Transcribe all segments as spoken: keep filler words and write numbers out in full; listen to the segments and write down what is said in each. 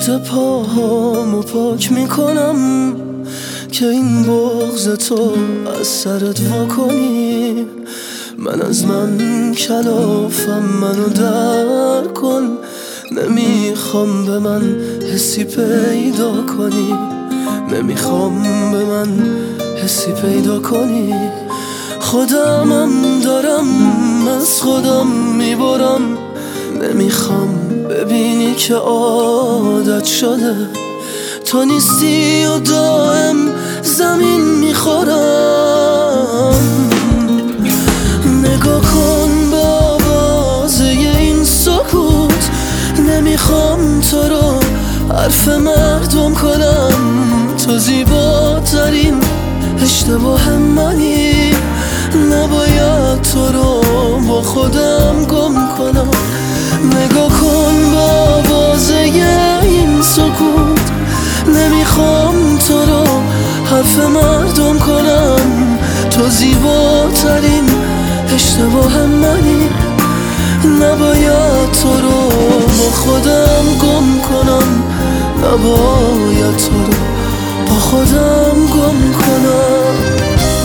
پشت پاهامو پاک میکنم که این بغض تو از سرت وا کنی. من از من کلافم، منو در کن. نمیخوام به من حسی پیدا کنی، نمیخوام به من حسی پیدا کنی. خودمم دارم از خودم میبرم، نمیخوام ببینی که عادت شده تو نیستی و دائم زمین میخورم. نگاه کن به آوازه این سکوت، نمیخوام تو رو حرف مردم کنم. تو زیباترین اشتباه منی، نباید تو رو با خودم گم کنم. نگاه کن به آوازه این سکوت، نمیخوام تو رو حرف مردم کنم. تو زیباترین اشتباه منی، نباید تو رو با خودم گم کنم. نباید تو رو با خودم گم کنم.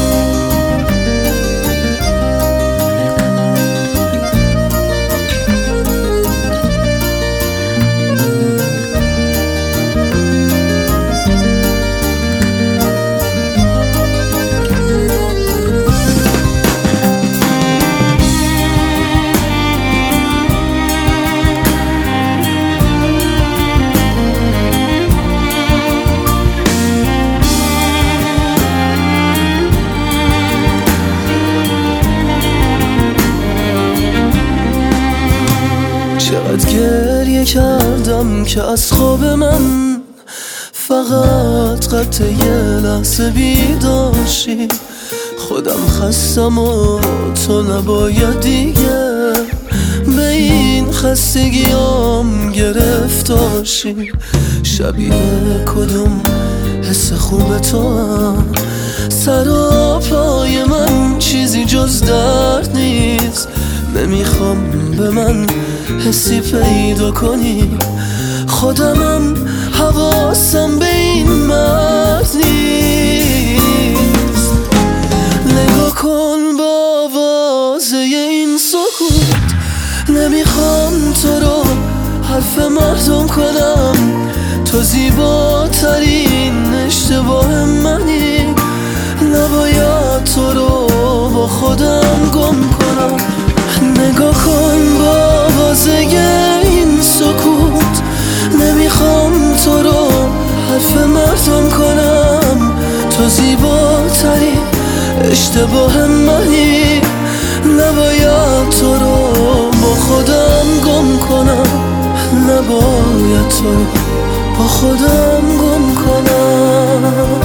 چقدر گریه کردم که از خواب من فقط قطع یه لحظه بیداشی. خودم خستم و تو نباید دیگه به این خستگیام گرفتاشی. شبیه کدوم حس خوب تو هم، سر و پای من چیزی جز درد نیست. نمیخوام به من حسی پیدا کنی، خودمم حواسم به این مرد نیست. نگاه کن با آوازه این سکوت، نمیخوام تو رو حرف مردم کنم. تو زیباترین اشتباه منی، نباید تو رو با خودم گم کنم. نگاه کن با آوازه این سکوت، نمیخوام تو رو حرف مردم کنم. تو زیباترین اشتباه منی، نباید تو رو با خودم گم کنم. نباید تو رو با خودم گم کنم.